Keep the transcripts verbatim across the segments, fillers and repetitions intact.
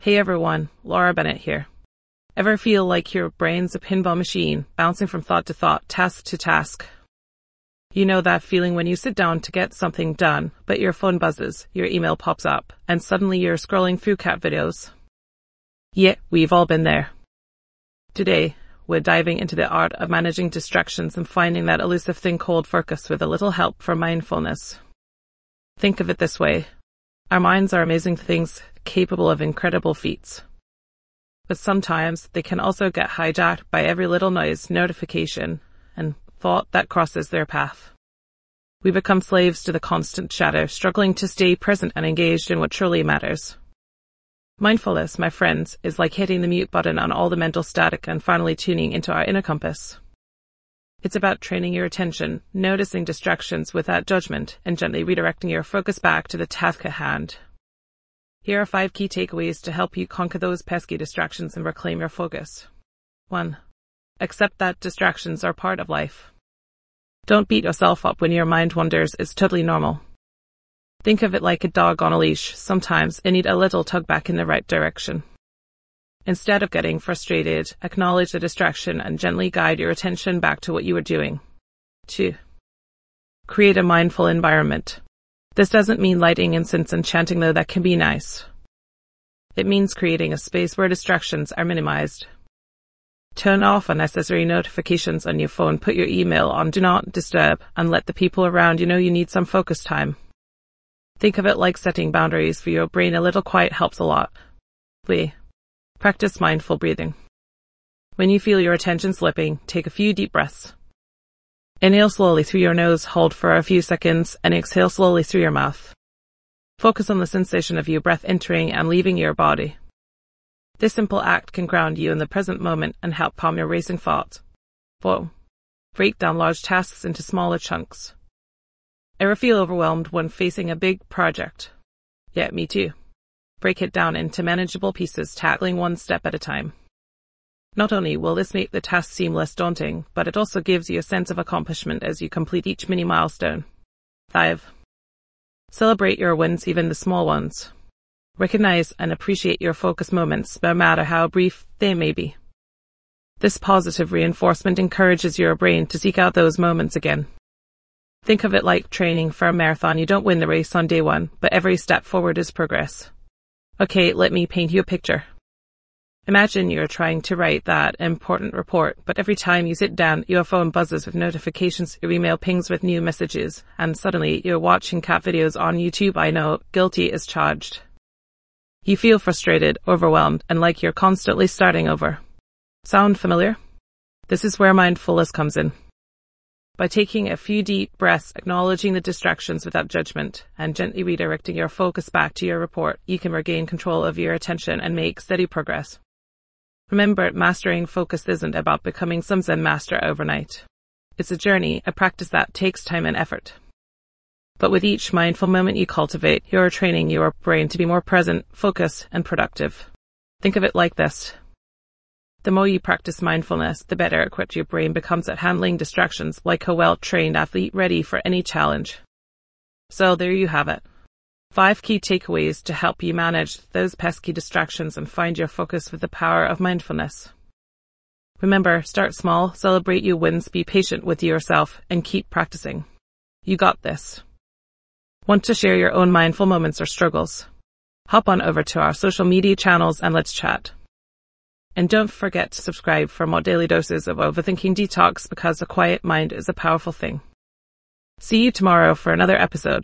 Hey everyone, Laura Bennett here. Ever feel like your brain's a pinball machine, bouncing from thought to thought, task to task? You know that feeling when you sit down to get something done, but your phone buzzes, your email pops up, and suddenly you're scrolling through cat videos? Yeah, we've all been there. Today, we're diving into the art of managing distractions and finding that elusive thing called focus with a little help from mindfulness. Think of it this way. Our minds are amazing things, capable of incredible feats. But sometimes they can also get hijacked by every little noise, notification, and thought that crosses their path. We become slaves to the constant chatter, struggling to stay present and engaged in what truly matters. Mindfulness, my friends, is like hitting the mute button on all the mental static and finally tuning into our inner compass. It's about training your attention, noticing distractions without judgment, and gently redirecting your focus back to the task at hand. Here are five key takeaways to help you conquer those pesky distractions and reclaim your focus. one. Accept that distractions are part of life. Don't beat yourself up when your mind wanders, it's totally normal. Think of it like a dog on a leash. Sometimes it needs a little tug back in the right direction. Instead of getting frustrated, acknowledge the distraction and gently guide your attention back to what you are doing. two. Create a mindful environment. This doesn't mean lighting incense and chanting, though that can be nice. It means creating a space where distractions are minimized. Turn off unnecessary notifications on your phone, put your email on Do Not Disturb, and let the people around you know you need some focus time. Think of it like setting boundaries for your brain. A little quiet helps a lot. three. Practice mindful breathing. When you feel your attention slipping, take a few deep breaths. Inhale slowly through your nose, hold for a few seconds, and exhale slowly through your mouth. Focus on the sensation of your breath entering and leaving your body. This simple act can ground you in the present moment and help calm your racing thoughts. four. Break down large tasks into smaller chunks. Ever feel overwhelmed when facing a big project? Yeah, me too. Break it down into manageable pieces, tackling one step at a time. Not only will this make the task seem less daunting, but it also gives you a sense of accomplishment as you complete each mini milestone. five. Celebrate your wins, even the small ones. Recognize and appreciate your focus moments, no matter how brief they may be. This positive reinforcement encourages your brain to seek out those moments again. Think of it like training for a marathon. You don't win the race on day one, but every step forward is progress. Okay, let me paint you a picture. Imagine you're trying to write that important report, but every time you sit down, your phone buzzes with notifications, your email pings with new messages, and suddenly you're watching cat videos on YouTube. I know, guilty as charged. You feel frustrated, overwhelmed, and like you're constantly starting over. Sound familiar? This is where mindfulness comes in. By taking a few deep breaths, acknowledging the distractions without judgment, and gently redirecting your focus back to your report, you can regain control of your attention and make steady progress. Remember, mastering focus isn't about becoming some Zen master overnight. It's a journey, a practice that takes time and effort. But with each mindful moment you cultivate, you're training your brain to be more present, focused, and productive. Think of it like this. The more you practice mindfulness, the better equipped your brain becomes at handling distractions, like a well-trained athlete ready for any challenge. So there you have it. Five key takeaways to help you manage those pesky distractions and find your focus with the power of mindfulness. Remember, start small, celebrate your wins, be patient with yourself, and keep practicing. You got this. Want to share your own mindful moments or struggles? Hop on over to our social media channels and let's chat. And don't forget to subscribe for more daily doses of Overthinking Detox, because a quiet mind is a powerful thing. See you tomorrow for another episode.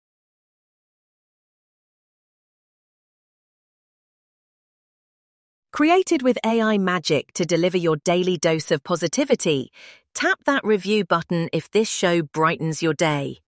Created with A I magic to deliver your daily dose of positivity, tap that review button if this show brightens your day.